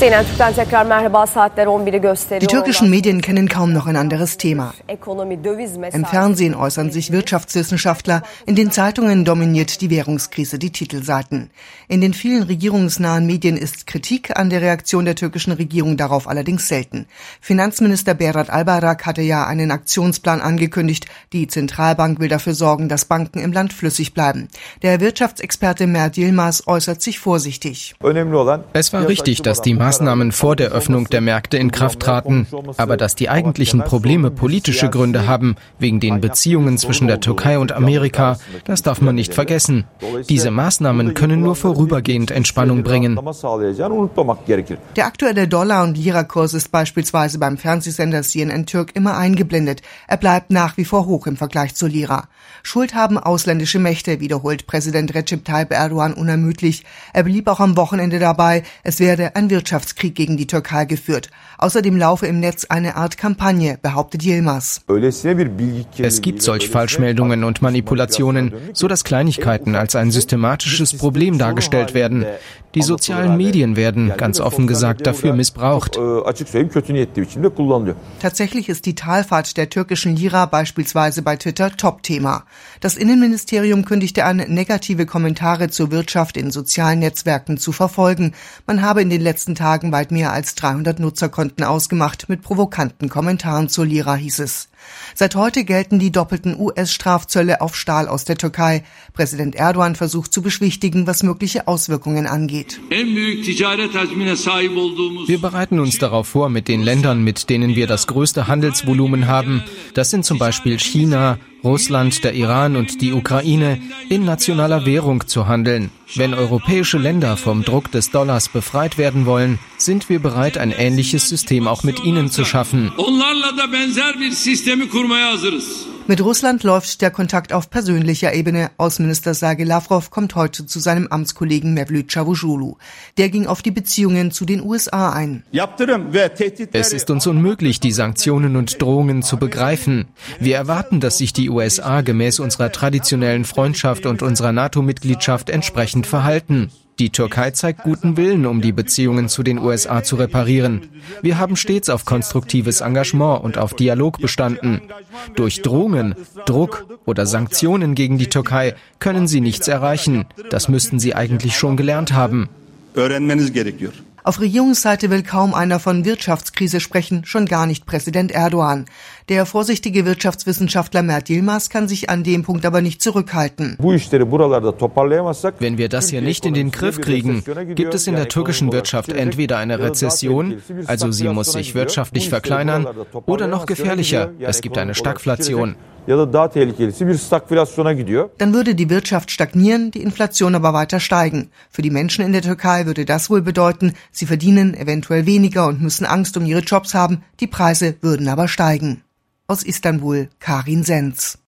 CNN Türk'ten tekrar merhaba, saatler 11'i gösteriyor. Die türkischen Medien kennen kaum noch ein anderes Thema. Im Fernsehen äußern sich Wirtschaftswissenschaftler, in den Zeitungen dominiert die Währungskrise die Titelseiten. In den vielen regierungsnahen Medien ist Kritik an der Reaktion der türkischen Regierung darauf allerdings selten. Finanzminister Berat Albayrak hatte ja einen Aktionsplan angekündigt. Die Zentralbank will dafür sorgen, dass Banken im Land flüssig bleiben. Der Wirtschaftsexperte Mert Yilmaz äußert sich vorsichtig. Es war richtig, dass die Maßnahmen vor der Öffnung der Märkte in Kraft traten, aber dass die eigentlichen Probleme politische Gründe haben, wegen den Beziehungen zwischen der Türkei und Amerika, das darf man nicht vergessen. Diese Maßnahmen können nur vorübergehend Entspannung bringen. Der aktuelle Dollar- und Lira-Kurs ist beispielsweise beim Fernsehsender CNN Türk immer eingeblendet. Er bleibt nach wie vor hoch im Vergleich zur Lira. Schuld haben ausländische Mächte, wiederholt Präsident Recep Tayyip Erdogan unermüdlich. Er blieb auch am Wochenende dabei, es werde ein Wirtschaftskrieg gegen die Türkei geführt. Außerdem laufe im Netz eine Art Kampagne, behauptet Yilmaz. Es gibt solch Falschmeldungen und Manipulationen, so dass Kleinigkeiten als ein systematisches Problem dargestellt werden. Die sozialen Medien werden, ganz offen gesagt, dafür missbraucht. Tatsächlich ist die Talfahrt der türkischen Lira beispielsweise bei Twitter Top-Thema. Das Innenministerium kündigte an, negative Kommentare zur Wirtschaft in sozialen Netzwerken zu verfolgen. Man habe in den letzten Tagen weit mehr als 300 Nutzerkonten ausgemacht mit provokanten Kommentaren zur Lira, hieß es. Seit heute gelten die doppelten US-Strafzölle auf Stahl aus der Türkei. Präsident Erdogan versucht zu beschwichtigen, was mögliche Auswirkungen angeht. Wir bereiten uns darauf vor, mit den Ländern, mit denen wir das größte Handelsvolumen haben, das sind zum Beispiel China, Russland, der Iran und die Ukraine, in nationaler Währung zu handeln. Wenn europäische Länder vom Druck des Dollars befreit werden wollen, sind wir bereit, ein ähnliches System auch mit ihnen zu schaffen. Mit Russland läuft der Kontakt auf persönlicher Ebene. Außenminister Sergei Lavrov kommt heute zu seinem Amtskollegen Mevlüt Çavuşoğlu. Der ging auf die Beziehungen zu den USA ein. Es ist uns unmöglich, die Sanktionen und Drohungen zu begreifen. Wir erwarten, dass sich die USA gemäß unserer traditionellen Freundschaft und unserer NATO-Mitgliedschaft entsprechend verhalten. Die Türkei zeigt guten Willen, um die Beziehungen zu den USA zu reparieren. Wir haben stets auf konstruktives Engagement und auf Dialog bestanden. Durch Drohungen, Druck oder Sanktionen gegen die Türkei können sie nichts erreichen. Das müssten sie eigentlich schon gelernt haben. Auf Regierungsseite will kaum einer von Wirtschaftskrise sprechen, schon gar nicht Präsident Erdogan. Der vorsichtige Wirtschaftswissenschaftler Mert Yilmaz kann sich an dem Punkt aber nicht zurückhalten. Wenn wir das hier nicht in den Griff kriegen, gibt es in der türkischen Wirtschaft entweder eine Rezession, also sie muss sich wirtschaftlich verkleinern, oder noch gefährlicher, es gibt eine Stagflation. Dann würde die Wirtschaft stagnieren, die Inflation aber weiter steigen. Für die Menschen in der Türkei würde das wohl bedeuten, sie verdienen eventuell weniger und müssen Angst um ihre Jobs haben, die Preise würden aber steigen. Aus Istanbul, Karin Senz.